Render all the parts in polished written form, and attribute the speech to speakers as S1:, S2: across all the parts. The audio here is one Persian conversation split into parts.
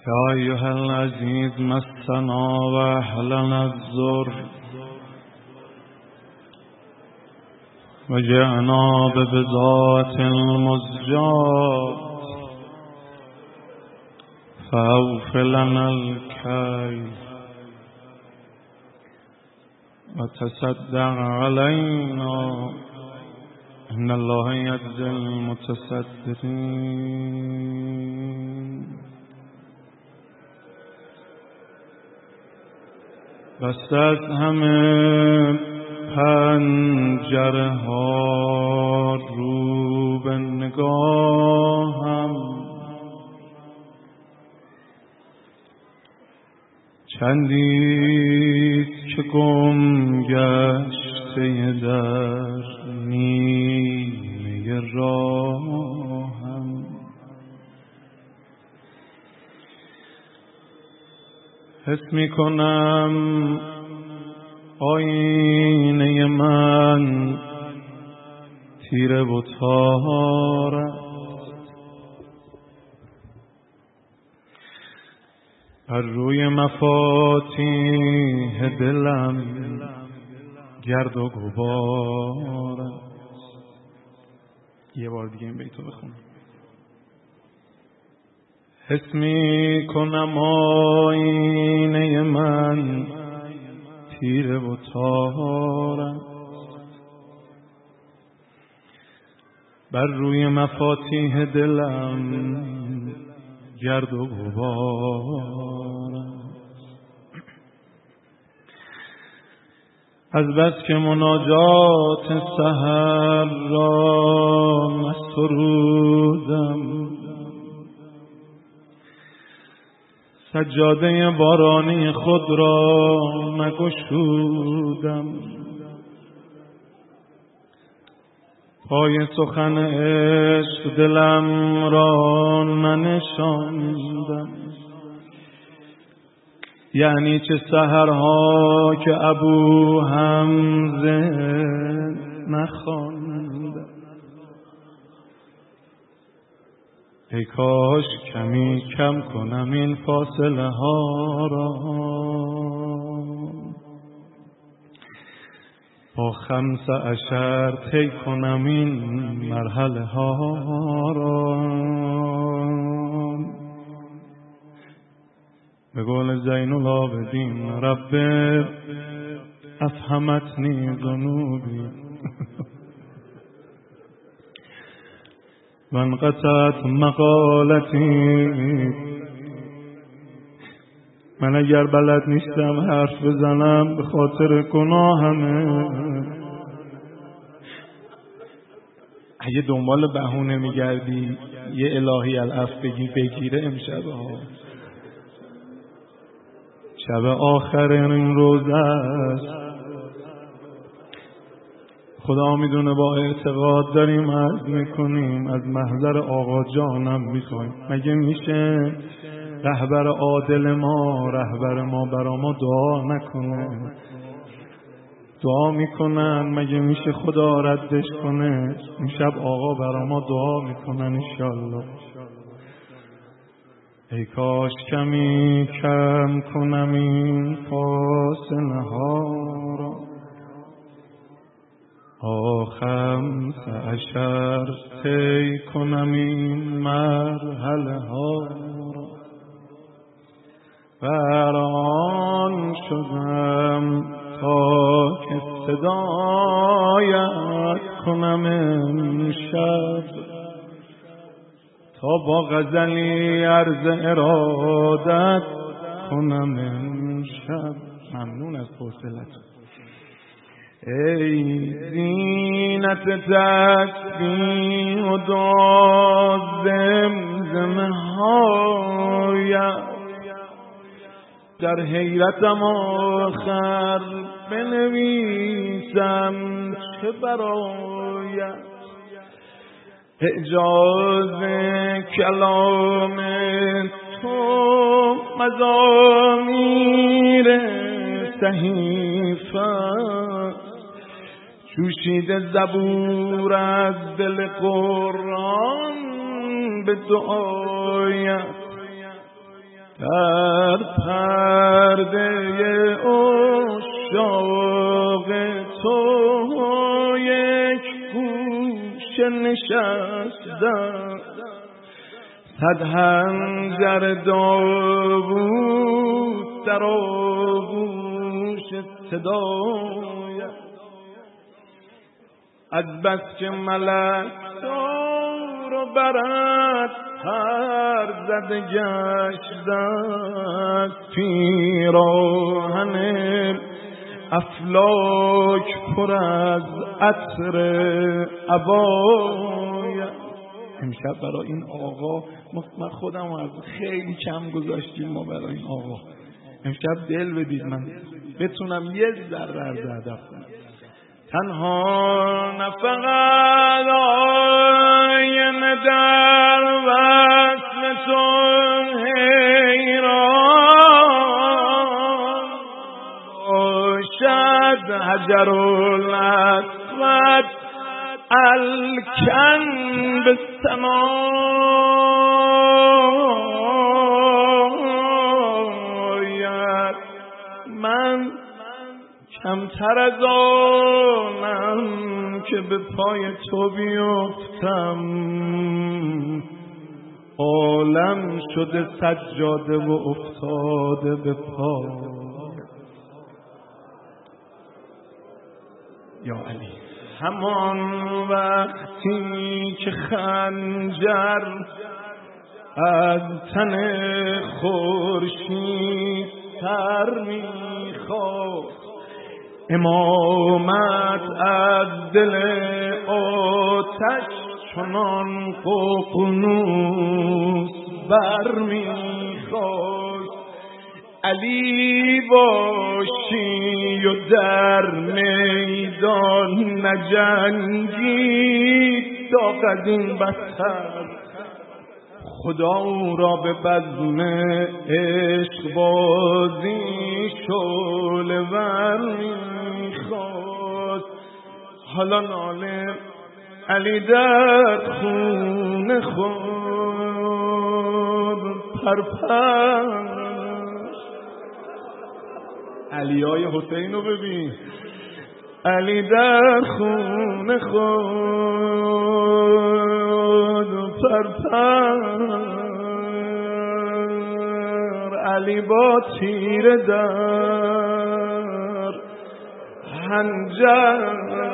S1: يا أيها العزيز مسنا وأهلنا الضر وجئنا ببضاعة المزجاة فأوف لنا الكيل وتصدق علينا إن الله يجزي المتصدقين. بس از همه پنجره ها رو به نگاهم، چندیست که گم گشته در نیمه راهم. حس می کنم آینه من تیره و تار است، بر روی مفاتیح دلم گرد و غبار است. یه بار دیگه این بیتو بخونم. حس می کنم آینه من تیره و تار است، بر روی مفاتیح دلم گرد و غبار است. از بس که مناجات سحر را نسرودم، سجاده بارانی خود را نگشودم، پای سخن عشق دلم را ننشاندم. یعنی چه سحرها که ابو حمزه نخواندم. ای کاش کمی کم کنم این فاصله ها را، با 15 طی کنم این مرحله ها را. به قول زین العابدین رب افهمتنی ذنوبی من قطعت مقالتی. من اگر بلد نیستم حرف بزنم به خاطر گناهمه. اگه دنبال بهونه میگردی یه الهی العفو بگیره امشب شب آخر این روزه است. خدا میدونه با اعتقاد داریم عرض میکنیم، از محضر آقا جانم میخوایم. مگه میشه رهبر عادل ما، رهبر ما برا ما دعا نکنه؟ دعا میکنن، مگه میشه خدا ردش کنه؟ این شب آقا برا ما دعا میکنن انشالله. ای کاش کمی کم کنم این فاصله ها را، 15 طی کنم این مرحله ها را. بران شدم تا که صدایت کنم امشب، تا با غزلی عرض ارادت کنم امشب. ممنون از حوصلتون. ای زینت تسبیح و دعا زمزمه هایم، در حیرتم آخر بنویسم چه برایت. اعجاز کلام تو مزامیر صحیفه، جوشیده زبور از دل قرآن به دعایت. در پرده عشاق تو یک گوشه نشستم، صد حنجر داوود در آغوش صدایت. از بس که ملک رو برد پر زده گشت از پیراهن افلاک پر از عطر عبایت. امشب برای این آقا من خودم از خیلی کم گذاشتیم ما برای این آقا. امشب دل بدید من بتونم یه ذره از ادب کنم. تنها نفقت آینه در وصل تو حیران باشد، حجرالاسود الکن به سمایت. من کمتر از آنم که به پای تو بیفتم، عالم شده سجاده و افتاده به پای. یا علی، همان وقتی که خنجر از تن خورشید سر می‌خواست، امامت از دل آتش چنان ققنوس برمیخواست. علی باشی و در میدان نجنگی داغد این بدتر، خدا را به بزم عشق بازی شعله ور میخواست. حالا ناله علی در خون خود پرپر. علیای حسین رو ببین، علی در خون خود پرپر. علی با تیر در حنجر،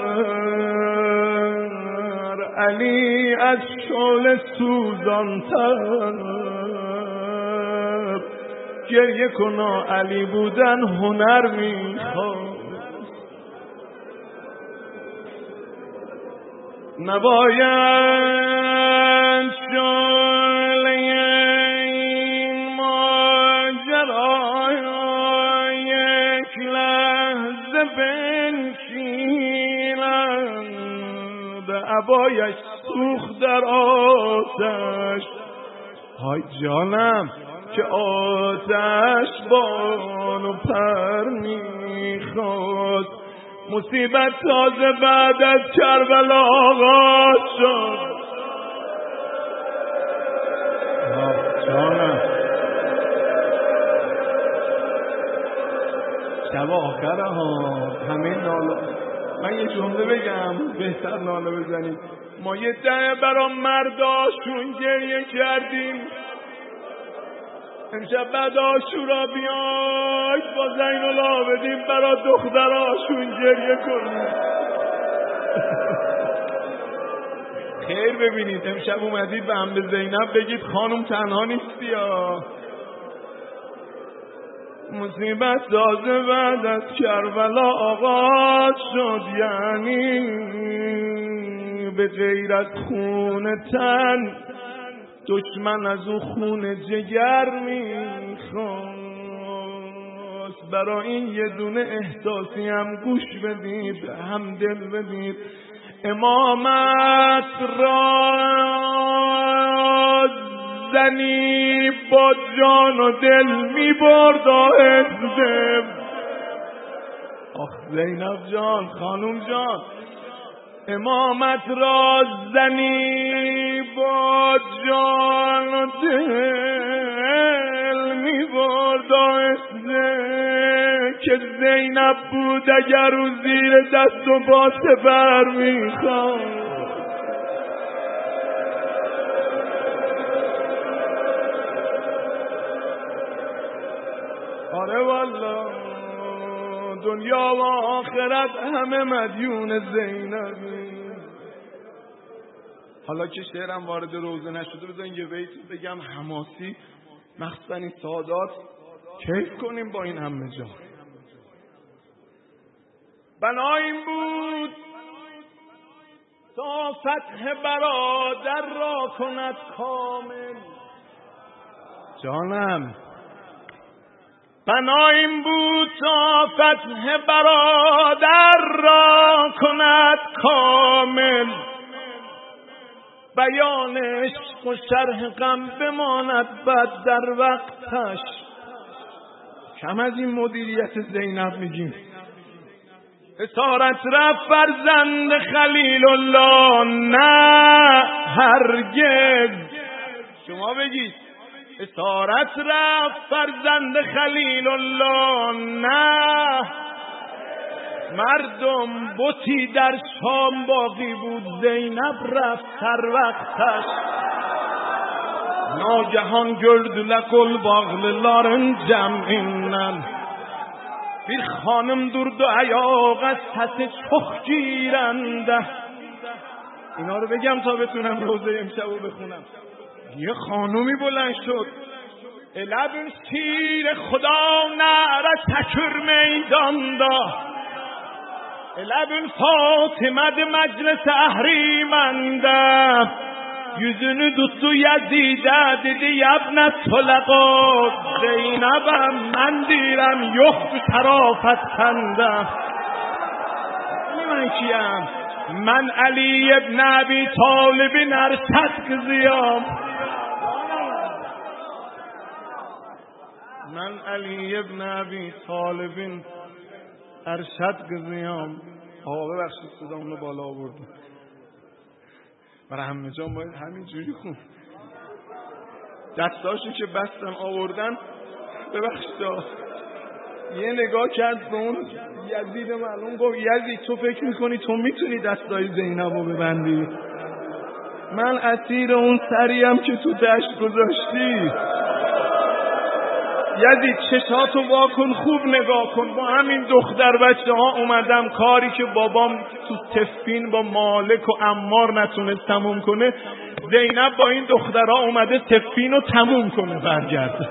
S1: علی از شعله سوزانتر. گریه کنا، علی بودن هنر میخواد. نباید شعله این ماجرا یک لحظه بنشیند، عبایش سوخت در آتش. های جانم که آتش بانو پر میخواد. مصیبت تازه بعد از کربلا آغاز شد. جانم شب آخره ها، همه ناله. من یه جمله بگم بهتر ناله بزنیم. ما یه ده برا مرداشون گریه کردیم، امشب بعد عاشورا بیاید با زین العابدین برا دختراشون گریه کنید. خیر ببینید، امشب اومدید به هم به زینب بگید خانم تنها نیستی ها. مصیبت تازه بعد از کربلا آغاز شد، یعنی به غیر از خون تن دشمن از اون خون جگر میخواست. برای این یه دونه احساسی هم گوش بدید، هم دل بدید. امامت را زنی با جان و دل میبرد آهسته. آخ زینب جان، خانوم جان، امامت را زنی با جان و دل می داشته که زینب بود اگر او زیر دست و باسه بر میخواد. آره والا دنیا و آخرت همه مدیون زینبی. حالا که شعرم وارد روزه نشده بذارین یه بیت بگم حماسی، مخصوصا این سادات کیف کنیم با این همه جا. بنا این بود تا فتح برادر را کند کامل. جانم بنا این بود تا فتح برادر را کند کامل، بیان عشق و شرح غم بماند بد در وقتش. کم از این مدیریت زینب میگیم. اسارت رفت فرزند خلیل الله، نه هرگز. شما بگید اسارت رفت فرزند خلیل الله، نه مردم بتی در شام باقی بود، زینب رفت سر وقتش. ناگهان گردلک الباغل لارن جمعینن، bir خانم durdu ayağa از پس چخ گیرنده. اینا رو بگم تا بتونم روزه امشبو بخونم. یه خانومی بلند شد، لبن شیر خدا نره تکر میداندا، لبن فاطمه meclis اهریمنده، yüzünü tuttu Yazid'e dedi yabne tolaqat, Zeynep'em ben direm yok bu şarafet sende. من کیم؟ من علی ابن ابی طالب ارشد قضیام. من علی ابن ابی طالب ارشد قضیام. آقا ببخشید صدامونو بالا آوردم. برای همه جان باید همین جوری خون. دستاشو که بستن آوردن، ببخشید یه نگاه کرد به اون یزید معلوم، گفت یزید تو فکر میکنی تو میتونی دستای زینبو ببندی؟ من اسیر اون سریم که تو دشت گذاشتی. یزید چشاتو واکن خوب نگاه کن، با همین دختر بچه ها اومدم کاری که بابام تو تفین با مالک و عمار نتونست تموم کنه، زینب با این دخترها اومده تفین رو تموم کنه برگرده.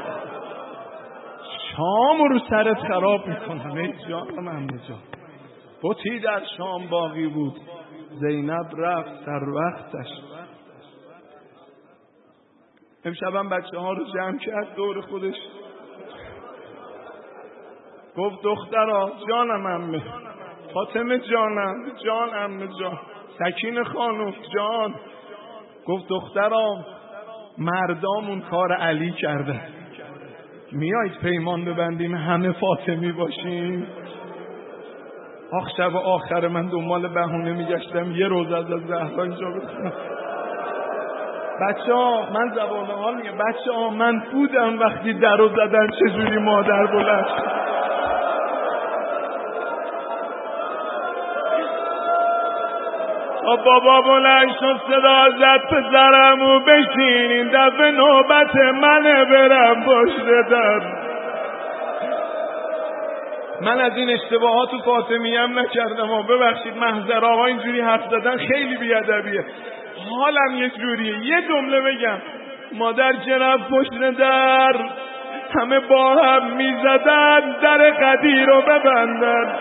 S1: شام رو سرت خراب میکنم ای جانم همه جا. بطی در شام باقی بود، زینب رفت سر وقتش. امشبم بچه ها رو جمع کرد دور خودش، گفت دخترها جانم عمه، فاطمه جانم، جان عمه جان، سکینه خانم جان. گفت دخترها مردامون کار علی کرده، میایید پیمان ببندیم همه فاطمی باشیم. آخ شب آخر من دنبال بهونه میگشتم یه روز از زهرا اینجا بخونم. بچه ها من زبان حال میگم، بچه ها من بودم وقتی در رو زدن چجوری مادر بلند شد. بابا بلند شد صدا زد پسرمو بشین، این دفعه نوبت منه برم پشت در. من از این اشتباهات تو فاطمی هم نکردم، ببخشید محضر آقا اینجوری حرف زدن خیلی بیادبیه، حالم یه جوریه. یه جمله بگم، مادر جنب پشت در همه با هم میزدن در قدیر رو ببندن،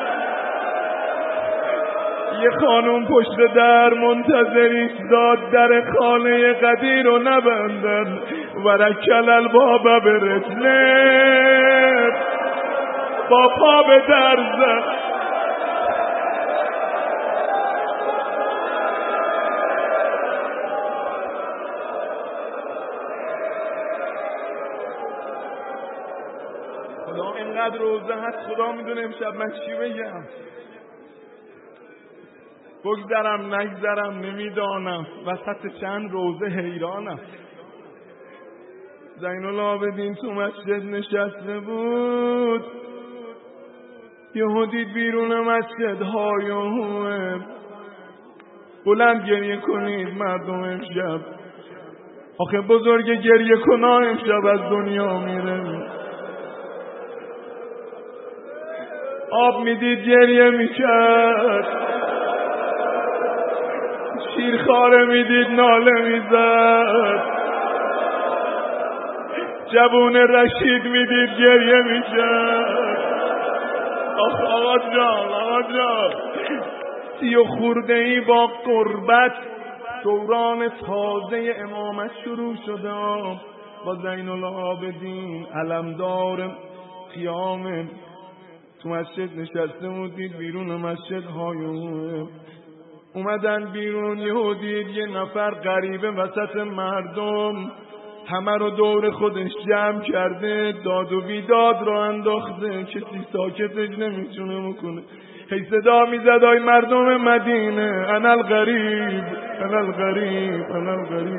S1: یه خانم پشت در منتظر ایستاد در خانه قدیر رو نبندن. ورکل الباب برجله با پا به در زد. خدا اینقدر روزه هست، خدا میدونه امشب من چی بگم. بگذرم نگذرم نمیدانم، وسط چند روزه حیرانم. زین العابدین تو مسجد نشسته بود، یهو دید بیرون مسجد هایهوه. بلند گریه کنید مردم امشب، آخه بزرگ گریه کنا امشب از دنیا میره. آب میدید گریه میکرد، شیرخواره میدید ناله میزد، جوون رشید میدید گریه میکرد. آقا جان 30 خورده ای با قربت دوران تازه امامت شروع شده با زین العابدین علمدار قیام تو مسجد نشسته بودید. بیرون مسجد هایون اومدن بیرون، یهو دید یه نفر غریبه وسط مردم همه رو دور خودش جمع کرده، داد و بیداد رو انداخته، کسی ساکتش نمیتونه بکنه. هی صدا میزد آی مردم مدینه، انا الغریب انا الغریب انا الغریب.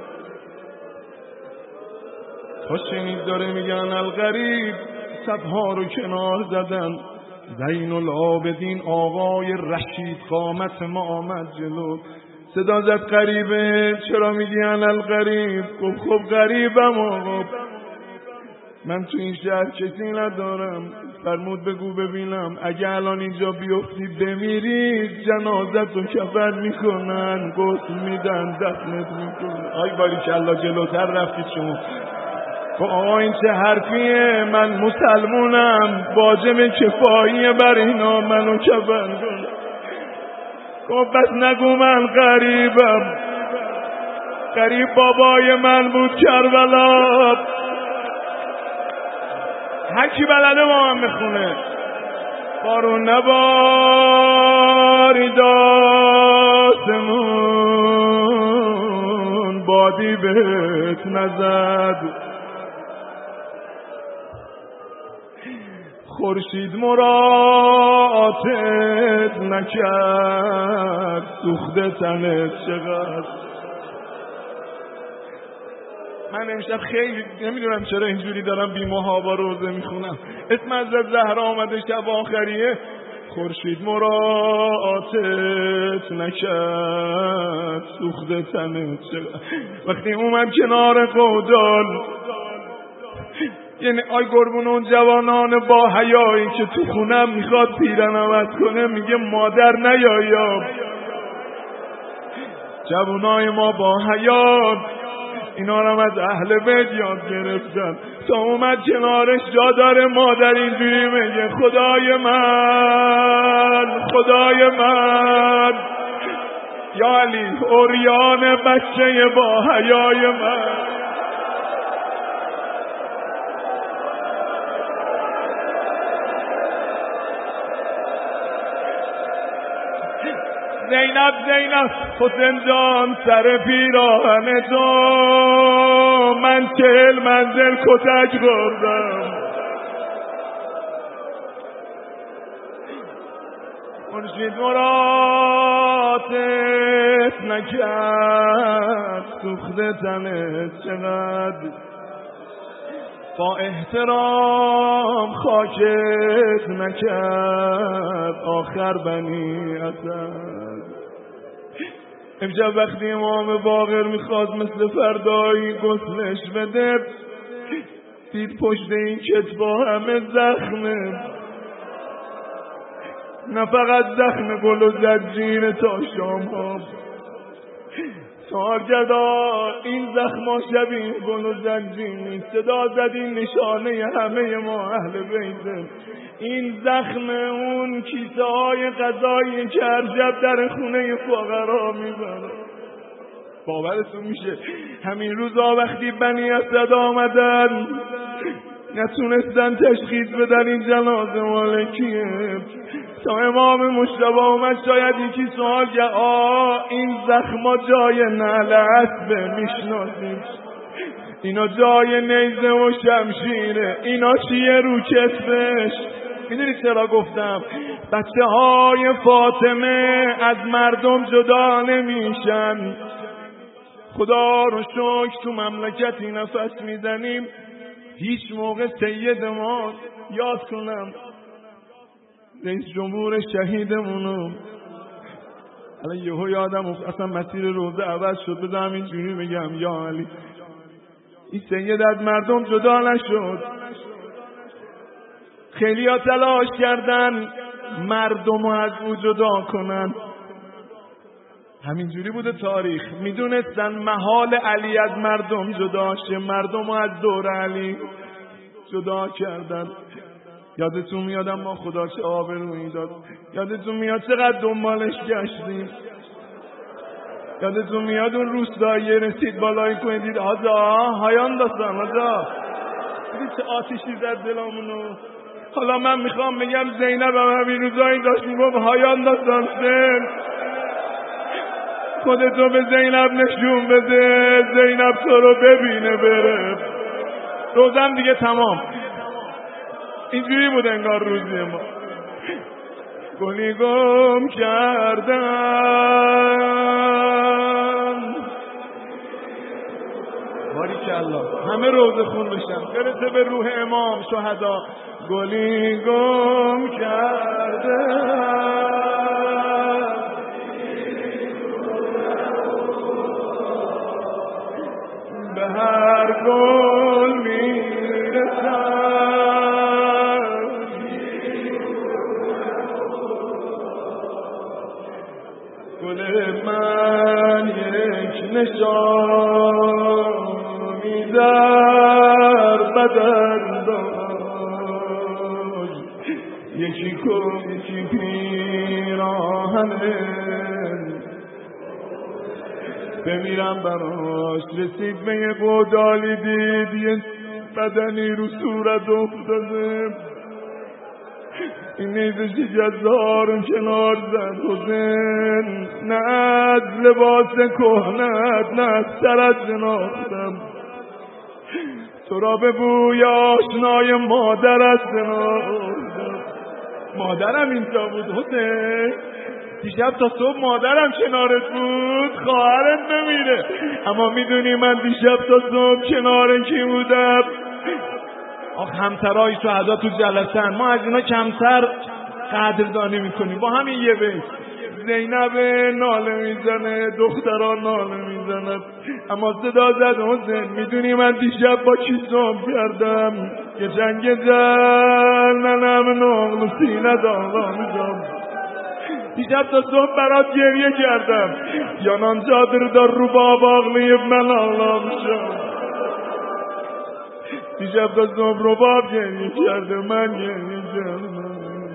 S1: تا شنید داره میگن انا الغریب، صفها رو کنار زدن. زین العابدین آقای رشید قامت ما آمد جلو، صدا زد غریبه چرا میگی انا الغریب؟ گفت خب غریبم آقا، من تو این شهر کسی ندارم. فرمود بگو ببینم اگه الان اینجا بیفتی بمیری جنازت رو کفن میکنن، غسل میدن، دفنت میکنن. آی باریکالله جلوتر رفتید شما. آقا این چه حرفیه؟ من مسلمونم، واجب کفاییه بر اینا منو کفن کن. گفت بس نگو من غریبم، غریب بابای من بود کربلا. هر کی بلده با من بخونه. بارون نبارید آسمون، بادی بهت نزد، خورشید مراعاتت نکرد، سوخته تنت چقدر. من امشب خیلی نمیدونم چرا اینجوری دارم بی محابا روزه میخونم. اسم حضرت زهرا آمده شب آخریه. خورشید مراعاتت نکرد، سوخته تنت چقدر. وقتی اومد کنار قودال، یعنی آی قربون اون جوانان با حیایی که تو خونم میخواد پیرن عوض کنه، میگه مادر نیایا. جوانای ما با حیا اینا رو از اهل بیت یاد گرفتن. تا اومد کنارش جا داره مادر اینجوری میگه خدای من خدای من، یا علی اوریان بچه با حیای من. زینب حسین جان سر پیراهن تو، من 40 منزل کتک خوردم. خورشید مراتت نکرد، سوخته تنت چقدر. با احترام خاکت نکرد، آخر بنی اسد. امشب وقتی امام باقر میخواد مثل فردایی غسلش بده، دید پشت این کتفا همه زخمه، نه فقط زخم گل و زنجیر تا شام ها. سالگردا این زخما شبیه گل و زنجیر نیست، صدا زد این نشانه همه ما اهل بیته. این زخم اون کیسه های غذایی که هر شب در خونه فقرا میبره. باورتون میشه همین روزا وقتی بنی اسد آمدن نتونستن تشخیص بدن این جنازه مال کیه، تا امام مجتبی اومد شاید یکی سوال کرد این زخما جای نعل اسبه میشناسیم؟ اینا جای نیزه و شمشیره، اینا چیه رو کتفش؟ میدونی چرا گفتم؟ بچه های فاطمه از مردم جدا نمیشن. خدا رو شکر تو مملکتی نفس میزنیم هیچ موقع سید ما یاد کنم رئیس جمهور شهیدمونو الان یهو یادم اصلا مسیر روزه عوض شد بذارم اینجوری بگم یا علی این سید از مردم جدا نشد خیلی ها تلاش کردن مردم رو از او جدا کنن همینجوری بوده تاریخ میدونستن محال علی از مردم جدا شه مردم رو از دور علی جدا کردن یادتون میاد اما خدا چه آبرویی داد یادتون میاد چقدر دنبالش گشتیم یادتون میاد اون روستایی رسید بالای کوه دید هایان داستان دیدی چه آتشی زد دلامونو حالا من میخوام بگم زینب هم همین روزایی داشت میگفت هایان داستان خودتو به زینب نشون بده زینب تو رو ببینه بره روزم دیگه تمام اینجوری بود انگار روزی ما گلی گم کردن باریکالله همه روزه خون بشن برسه به روح امام شهدا گلی گم کردن به هر گل میرسن گل من یک نشانی در بدن داشت یکی کن یکی پیراهنه بمیرم براش رسید به یه قدالی دید یه بدنی رو صورت افتاده این نیزش جزارون کنار زد حسین نه از لباس کهنت نه از سرت شناختم تو را به بوی آشنای مادرت شناختم مادرم اینجا بود حسین دیشب تا صبح مادرم کنارت بود خواهرت نمیره اما میدونی من دیشب تا صبح کنار کی بودم همسرای شهدا تو جلسن ما از اینا کمتر قدردانی میکنیم با همین یه بیت زینب ناله میزنه دختران ناله میزنه اما صدا زد حسین میدونی من دیشب با کی صبح کردم یه جنگ ننم نغل سینه داغا میزم دیشب تا صبح برات گریه کردم یانان جادر دار رو باب آغلیب من آغلا میشم دیشب تا صبح رو باب گریه کرده من گریه کردم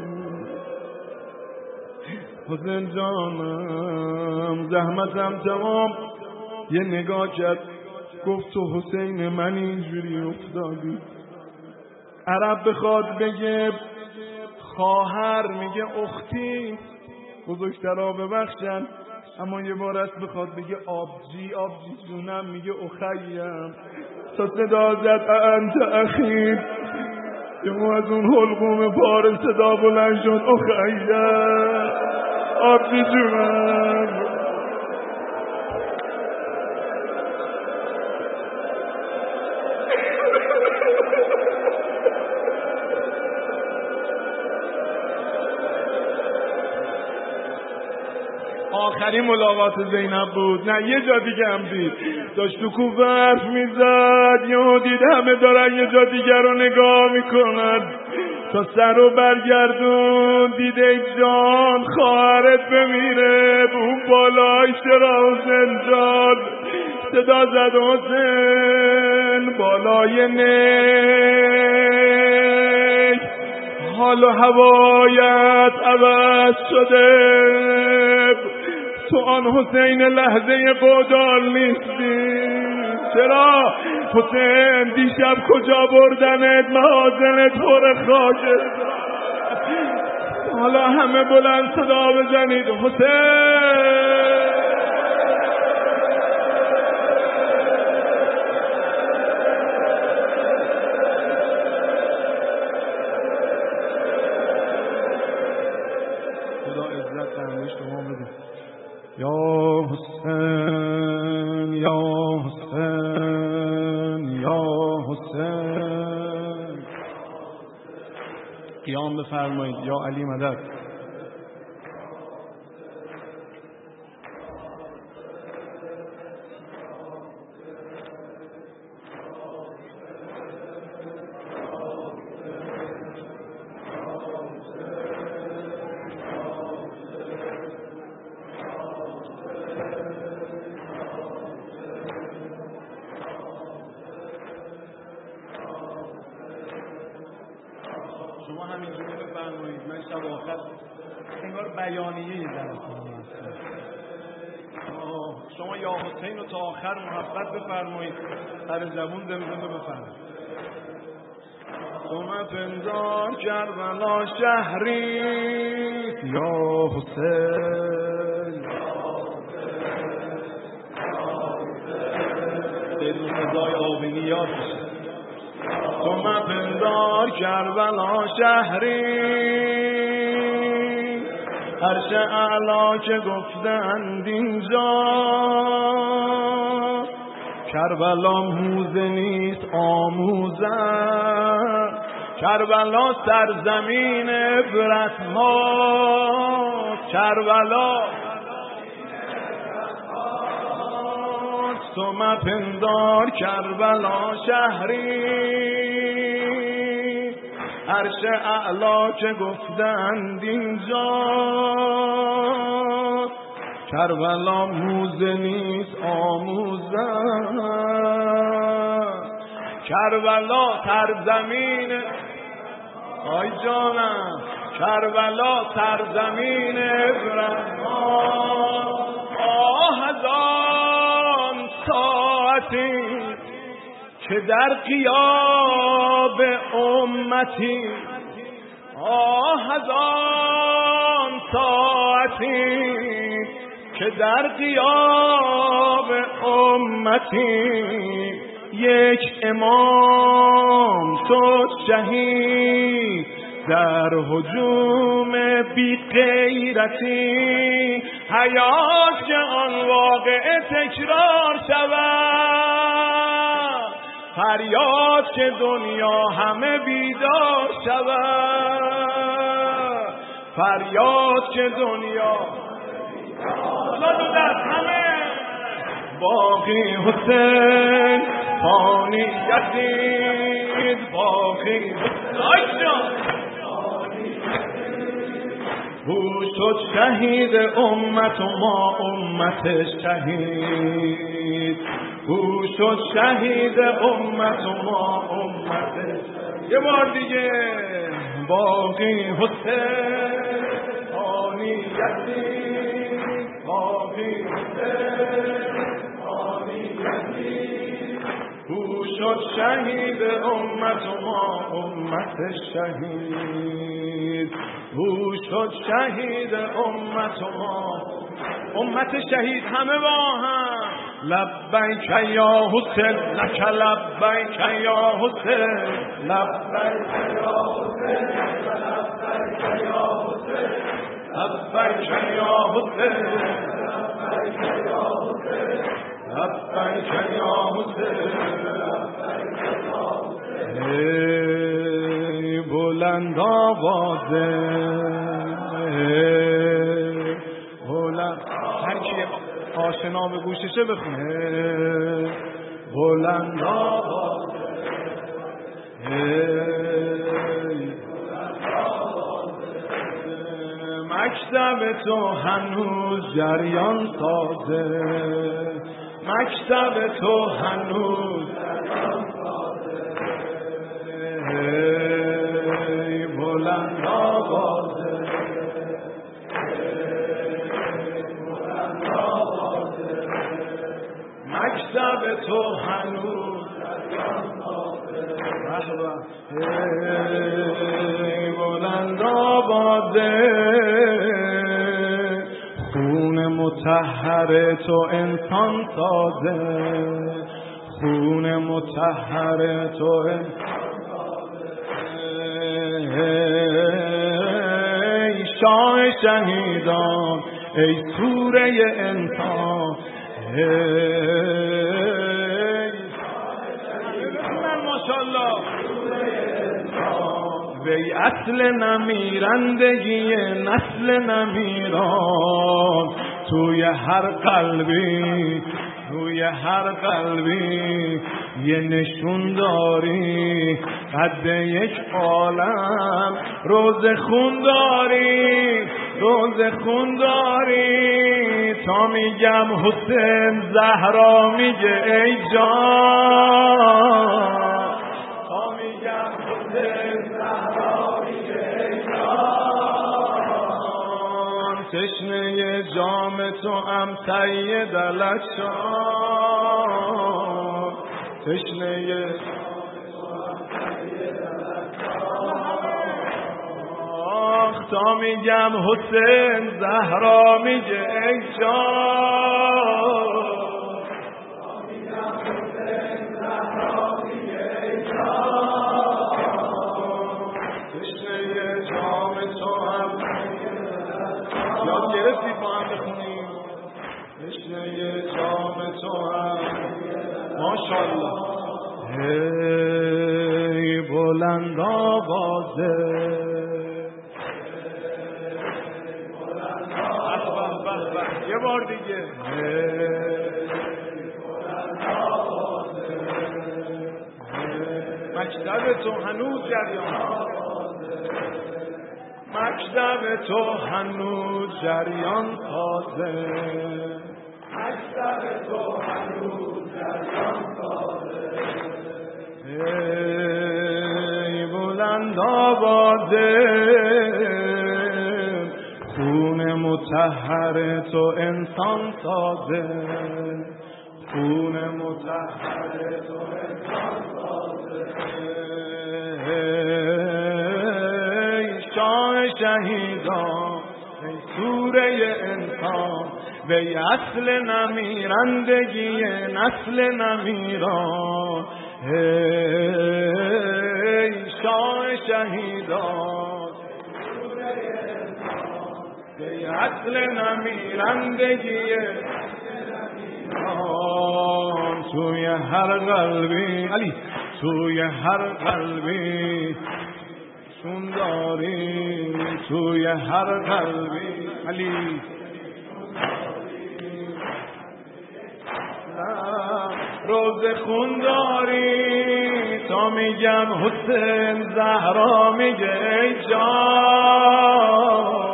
S1: حسین جانم زحمتم تمام یه نگاه کرد گفت تو حسین من اینجوری افتادی عرب بخواد بگه خواهر میگه اختی بزرگترها ببخشن اما یه بار است بخواد بگه آبجی جونم میگه اخیم تا صدا زد انت اخی یه از اون حلقوم پار صدا بلند شد اخیم آبجی جونم آخرین ملاقات زینب بود نه یه جا دیگه هم دید داشت تو کوفه حرف میزد یهو دید همه دارن یه جا دیگر رو نگاه میکنن تا سر رو برگردون دید ای جان خواهرت بمیره به اون بالای چرا حسین جان صدا زد حسین بالای نیک حال و هوایت عوض شده تو آن حسین لحظه بودال نیستی چرا حسین دیشب کجا بردنت مهازنت پر خاکه حالا همه بلند صدا بزنید حسین خدا عزت تنهیش به ما بده یا حسین یا قیام بفرمایید. یا علی مدد. شما همینجوری بفرمایید. من شب آخر انگار بیانیه درستان هستم. شما یا حسین رو تا آخر محبت بفرمایید. سر زبون دمدمه بفرمایید. تو مپندار کربلا شهری یا حسین. بدون صدای آبینی یاد بشه. تو مپندار کربلا شهری عرش اعلا که گفتند اینجا کربلا موزه نیست آموزن. کربلا سرزمین عبرت ماست. کربلا تو مپندار کربلا شهری عرش اعلا که گفتند اینجا کربلا موزه نیست آموزن. کربلا سرزمین آی جانم کربلا سرزمین عبرت هزار ساعتی که در غیاب امتی هزار ساعتی که در غیاب امتی یک امام شد شهید در هجوم بی غیرتی. حیات که آن واقعه تکرار شود فریاد که دنیا همه بیدار شود. فریاد که دنیا در همه باقی حسین فانی یزید باقی او شد شهید امت و ما امت شهید. او شد شهید امت و ما امت شهید. یه بار دیگه باقی حسین فانی یزید باقی حسین فانی یزید. او شد شهید امت و ما امت شهید. او شد شهید امت و ما امت شهید. همه با هم لبیک یا حسین لک لبیک یا حسین لبیک یا حسین لبیک یا حسین لبیک یا حسین لبیک یا حسین لبیک یا حسین ای بلند آوازه بلند هر کی آشنا به گوششه بخونه. بلند آوازه مکتب تو هنوز جریان سازه. مکتب تو هنوز جریان سازه. بلند آوازه بلند آوازه مکتب تو هنوز جریان سازه. بلند آوازه خون مطهر تو انسان سازه. خون مطهر تو انسان ای شاه شهیدان ای سوره انسان ای شاه شهیدان ماشاءالله وی اصل نمیرندگی نسل نمیران توی هر قلبی یه نشون داری قد یک عالم روز خون داری تا میگم حسین زهرا میگه ای جان تا میگم حسین زهرا میگه ای جان تشنه جام تو هم سید الاشان تشنه تا میگم حسین زهرا میگه ای جان تا میگم حسین زهرا میگه ای جان تشنه جام تو هم یاد گرفتید با هم بخونیم تشنه جام تو هم ماشاءالله هی بلند آوازه یه بار دیگه مکتب تو هنوز جریان تازه ای بلند آوازه خون مطهر تو انسان سازه ای شاه شهیدان ای سوره انسان وی اصل نمیرندگی نسل نمیران ای شاه شهیدان وی اصل نمیرندگی توی هر قلبی علی توی هر قلبی چون داری توی هر قلبی علی روز خون داری تا میگم حسین زهرا میگه ای جان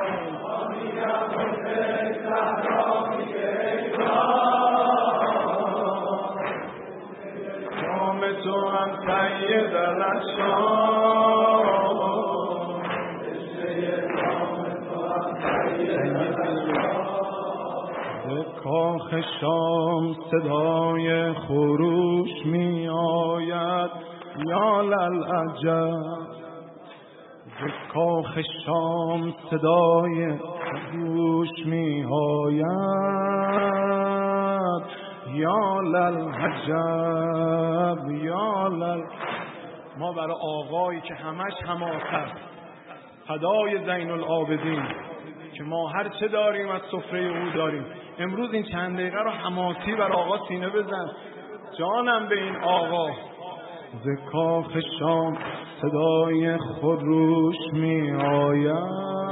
S1: تو هم سید الاشان به کاخ شام صدای خروش می آید یا للعجب به کاخ شام صدای خروش می آید یا للعجب یا لل ما برای آقایی که همش حماس است فدای زین العابدین که ما هر چه داریم از سفره او داریم امروز این چند دقیقه رو حماسی برای آقا سینه بزن جانم به این آقا ز کاخ شام صدای خروش می آید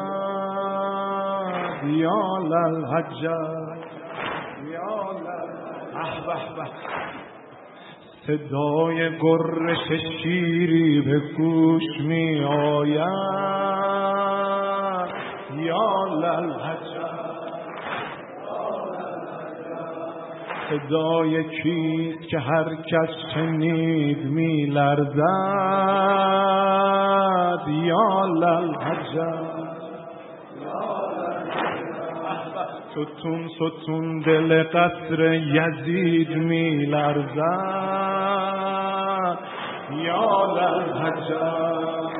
S1: یا للعجب یا للعجب صدای گرش شیری به گوش می آید یا للعجب صدای کیست که هر کس شنید می لرزد یا للعجب ستون ستون دل قصر یزید می لرزد یا للعجب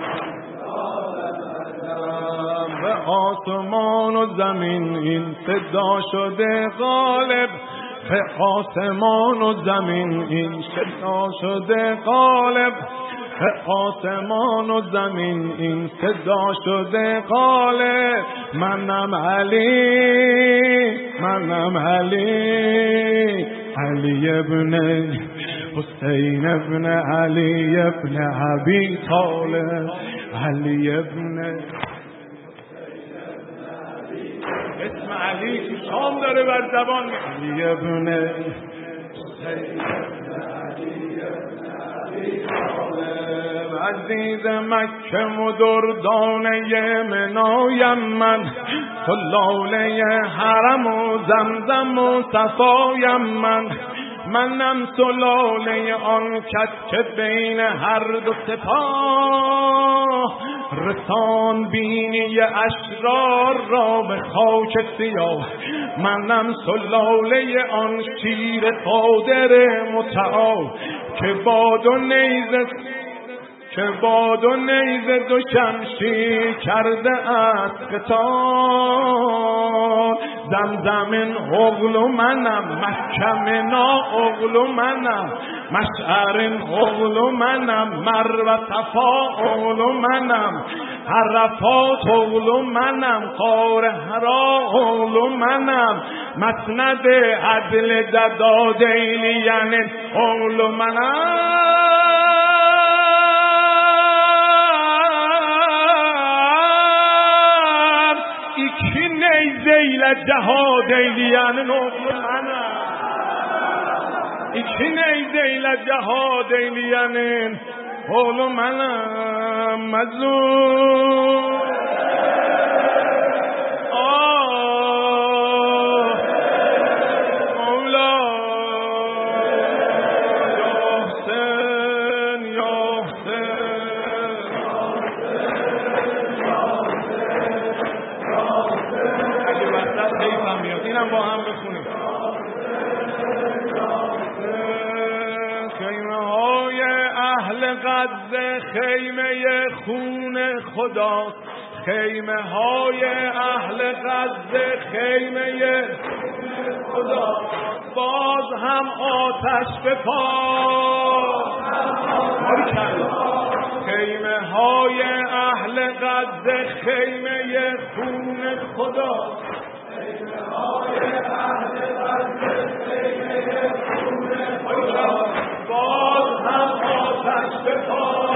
S1: به آسمان و زمین این صدا شده غالب به آسمان و زمین این صدا شده غالب به آسمان و زمین این صدا شده غالب منم علی علی ابن حسین ابن علی ابن ابی طالب، علی ابن اسم علی تو شام داره بر زبان، علی ابن عزیز مکه و دردانه منایم من، تو لاله حرم و زمزم و صفایم منم تو لاله آن کس که بین هر دو سپاه رسان بینی اشرار را به خاک سیاه، منم تو لاله آن شیر قادر متعال که باد و نیزه دو شمشیر کرده از قتال، زمزم اغل منم، مکه نا اغل منم، مشعر اغل منم، مروه صفا اغل منم، عرفات اغل منم، غار حرا اغل منم، مسند عدل ددادیلیان اغل منم. ایکی نیزیل جهاد ایلیان اغل منم، ایکی نیزیل جهاد ایلیان اغل منم، مزون با هم بخونیم. خیمه های اهل غزه خیمه خون خداست، خیمه های اهل غزه خیمه خداست، باز هم آتش به پا، خیمه های اهل غزه خیمه خون خداست، باز هم آتش به پا،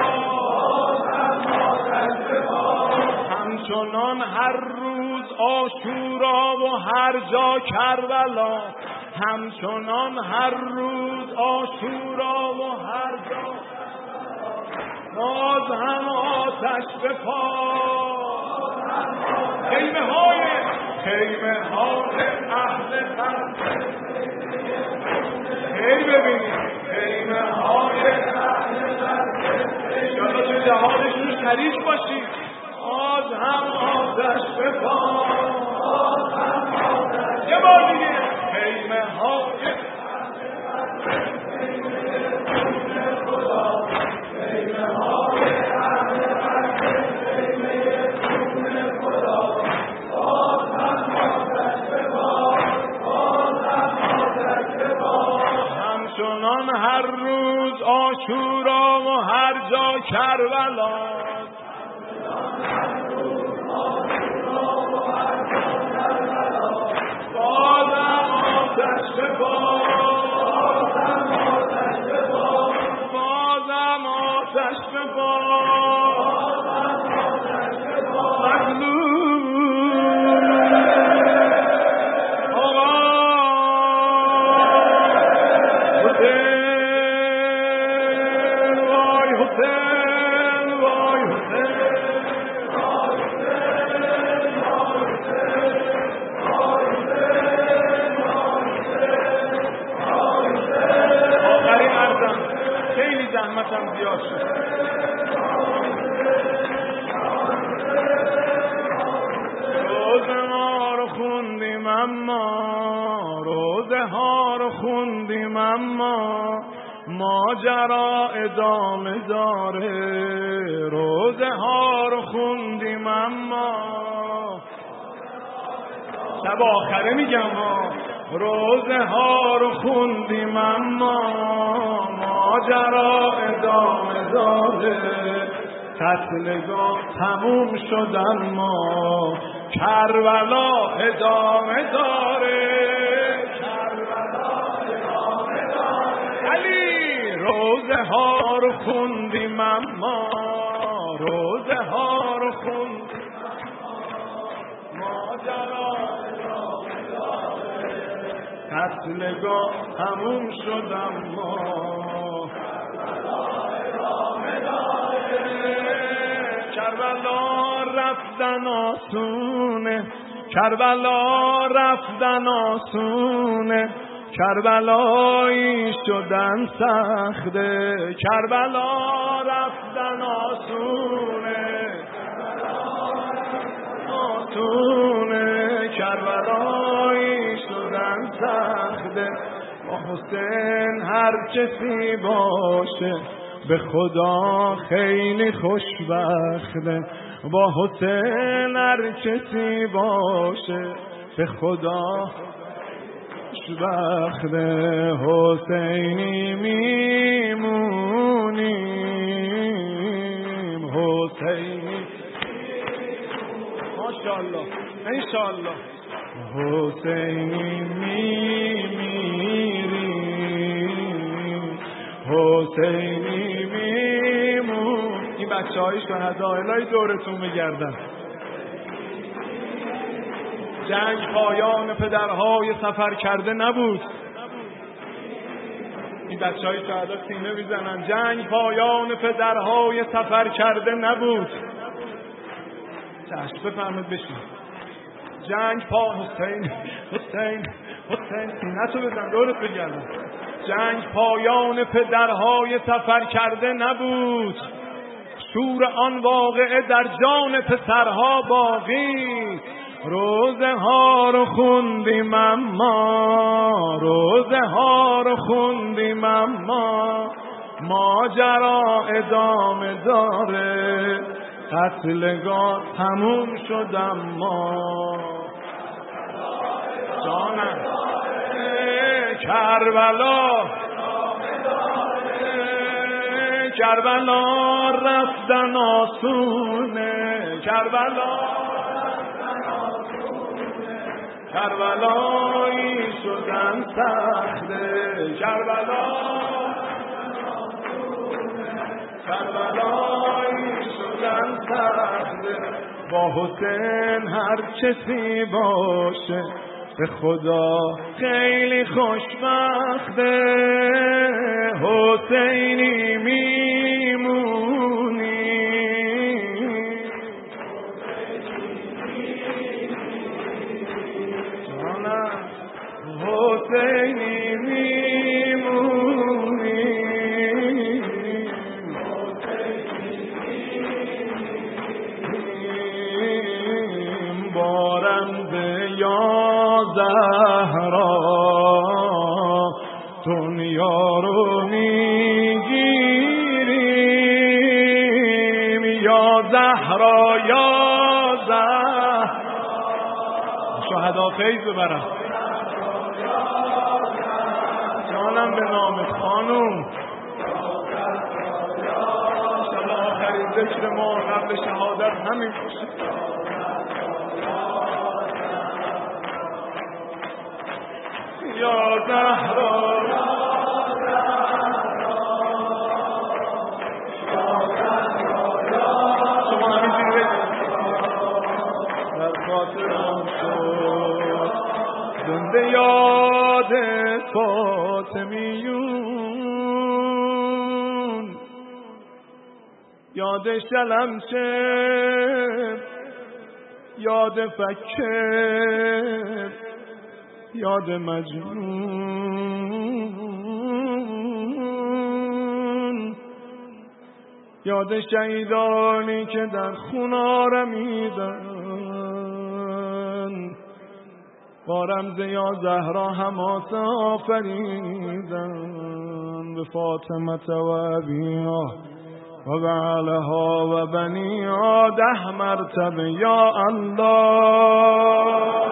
S1: همچنان هر روز عاشورا و هر جا کربلا، همچنان هر روز عاشورا و هر جا، باز هم آتش به پا، خیمه های اهل غزه، خیلی ببینید خیمه های اهل غزه، یالا تو جهادشون شریک باشید، باز هم آتش به پا، یه بار دیگه خیمه های هر روز عاشورا و هر جا کربلا، بازم آتش به پا، بازم آتش به پا، زحمتم زیاد شد. روزه ها رو خوندیم اما، روزه ها رو خوندیم اما ماجرا ادامه داره، روزه ها رو خوندیم اما شب آخره میگم ها، روزه ها رو خوندیم اما ماجرا ادامه داره، قتلگاه تموم شد اما کربلا ادامه داره، کربلا ادامه داره. علی روزه ها رو خوندیم اما روزه ها رو خوندیم ماجرا قتلگاه تموم شد اما کربلا رفتن آسونه کربلا رفتن آسونه کربلایی شدن سخته کربلا رفتن آسونه آسونه کربلایی شدن سخته با حسین هر کسی باشه به خدا خیلی خوشبخته با حسین هر کسی باشه به خدا خوشبخته حسینی میمونیم حسینی ماشاءالله انشاءالله حسینی میمیریم حسینی میمون این بچه های شهدا الهی دورتون بگردن جنگ پایان پدرهای سفر کرده نبود این بچه های شهدا سینه بیزنن جنگ پایان پدرهای سفر کرده نبود چشم بفرمید بشین جنگ حسین سینه تو بزن دورت بگردن جنگ پایان پدرهای سفر کرده نبود شور آن واقعه در جان پسرها باقی روزه ها رو خوندیم اما روزه ها رو خوندیم اما ماجرا ادامه داره قتلگاه تموم شد اما جانم کربلا رفتن آسونه کربلایی شدن سخته کربلایی شدن سخته با حسین هر کسی باشه به خدا خیلی خوشبخته حسینی میمونی جانم حسینی میمونی بارم به یا زهرا دنیا رو میگیریم یا زهرا شهدا فیض ببرم جانم به نام خانوم انشاءالله آخرین ذکر ما قبل شهادت همین باشه یا زهرا شما همینجوری در خاطرم شد زنده یاد فاطمیون یاد شلمچه یاد فکر یاد مجنون یاد شهیدانی که در خون رمیدن با رمز یا زهرا حماس آفریدن به فاطمه و ابیها و بعلها و بنیها 10 مرتبه یا الله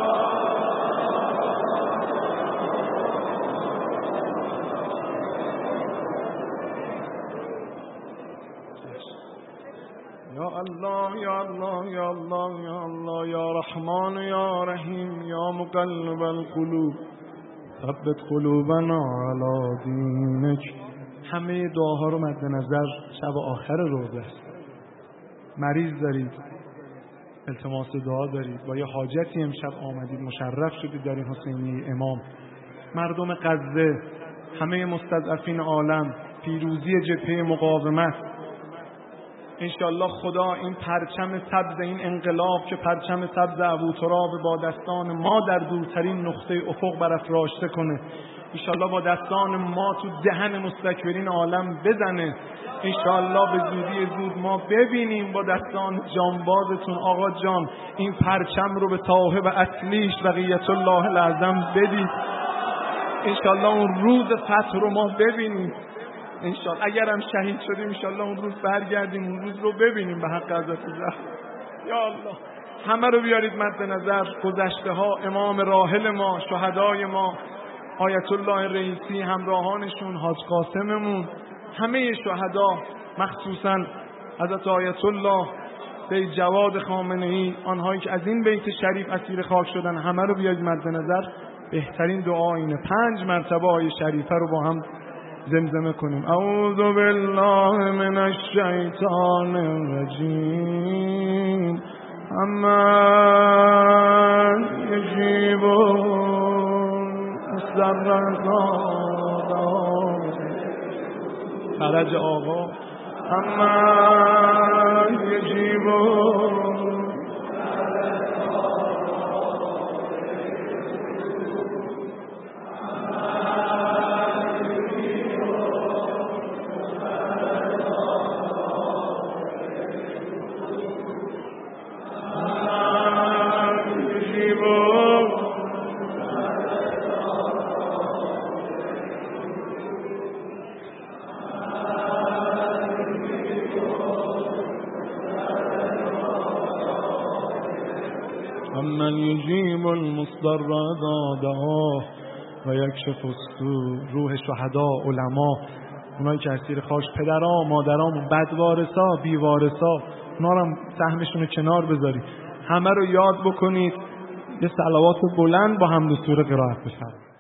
S1: یا الله یا الله یا الله یا الله یا رحمان یا رحیم یا مقلب القلوب ثبت قلوبنا على دینک همه دعاها رو مد نظر شب آخر روزه است. مریض دارید، التماس دعا دارید، با یه حاجتی امشب آمدید، مشرف شدید در این حسینیه امام. مردم غزه، همه مستضعفین عالم، پیروزی جبهه مقاومت. انشالله خدا این پرچم سبز این انقلاب که پرچم سبز ابوتراب با دستان ما در دورترین نقطه افق برافراشته کنه. انشالله با دستان ما تو دهن مستکبرین عالم بزنه. انشالله به زودی زود ما ببینیم با دستان جانبازتون آقا جان این پرچم رو به صاحب اصلیش بقیت الله الاعظم بدید. انشالله اون روز فتح رو ما ببینیم. انشالله اگرم شهید شدیم انشالله اون روز برگردیم اون روز رو ببینیم به حق حضرت زهرا. یا الله همه رو بیارید مد نظر، گذشته ها، امام راحل ما، شهدای ما، آیت الله رئیسی، همراهانشون، حاج قاسممون، همه شهدا، مخصوصا حضرت آیت الله سید جواد خامنه‌ای، آنهایی که از این بیت شریف اسیر خاک شدن، همه رو بیارید مد نظر. بهترین دعا اینه 5 مرتبه آیه شریفه رو با هم زمزمه کنیم. اعوذ بالله من الشیطان الرجیم امن یجیبون الضرزاد فرج آقا امن یجیبون من یجیب المضطر اذا دعاه و یکشف السوء. روح شهدا، علما، اونایی که اسیر خاک، پدرام، مادرام، بدوارثا، بیوارثا، اونا رو سهمشون رو کنار بذارید. همه رو یاد بکنید. یه صلوات بلند با حمد و سوره قرائت بفرمایید.